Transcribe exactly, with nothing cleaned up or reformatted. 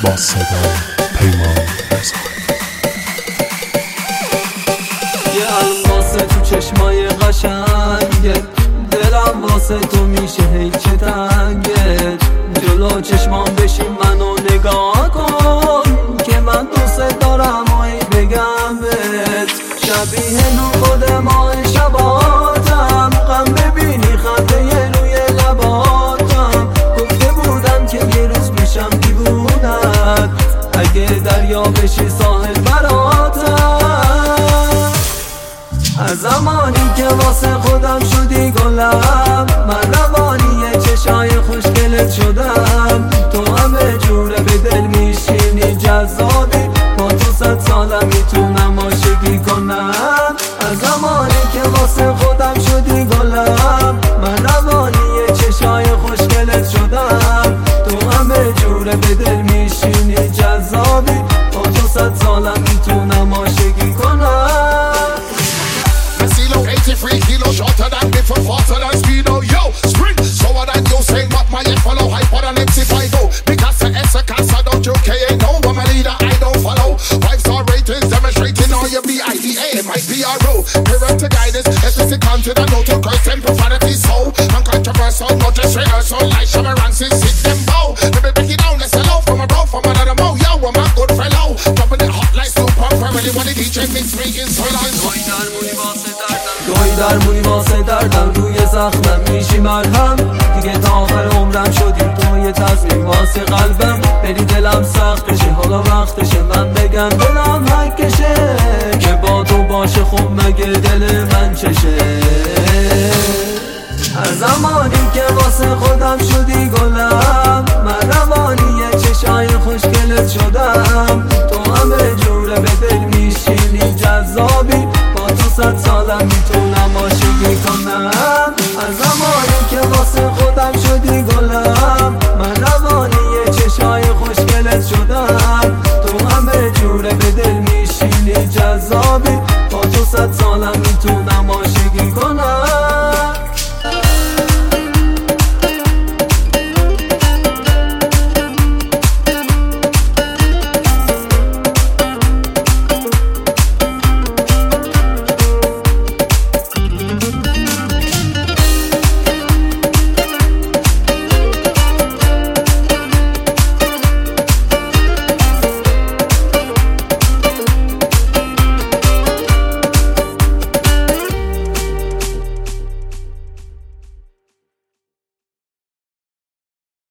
با صدای پیمان رضایی. یه علم واسه تو چشمای قشنگت، دلم واسه تو میشه هی چه تنگت. جلو چشمام بشین منو نگاه کن که من دوست دارم و ای بگم بهت. شبیه نور خودم آی شباتم، غم ببینی خنده یه روی لباتم. گفته بودم که یه روز میشم دیوونت، اگه دریا بشی ساحل براتم. از زمانی که واسه خودم شدی گلم، من روانی چشای خوشگلت شدم. تو همه جوره به دل میشینی جذابی، با تو صد سالم میتونم عاشقی کنم. از زمانی که واسه خودم شدی گلم، من روانی چشای خوشگلت شدم. تو همه جوره به دل میشینی جذابی، با تو صد سالم میتونم عاشقی کنم. eighty-three kilos shorter than before, faster than speedo. Yo, sprint slower than you saying, but my head follow hyper than M C five O. Because the S a casa don't you K A no, but my leader I don't follow. Five star ratings demonstrating all your B I D A my P R O. Parental guidance, S S C content and no to curse and profanity. So uncontroversial, not just rehearsal. Like Shabba Ranks, sit them bow. Let me break it down, let's hello from a bro, from another mo. Yo, I'm a good fellow, dropping it hot like super family. When the D J mix speaking so long. توی درمونی واسه دردم، روی زخمم میشی مرهم. دیگه تا آخر عمرم شدی توی تصمیم واسه قلبم. بری دلم سخت بشه، حالا وقتشه من بگم دلم حکشه که با تو باشه. خب مگه دل من چشه؟ هر زمانی که واسه خودم شدی گلم،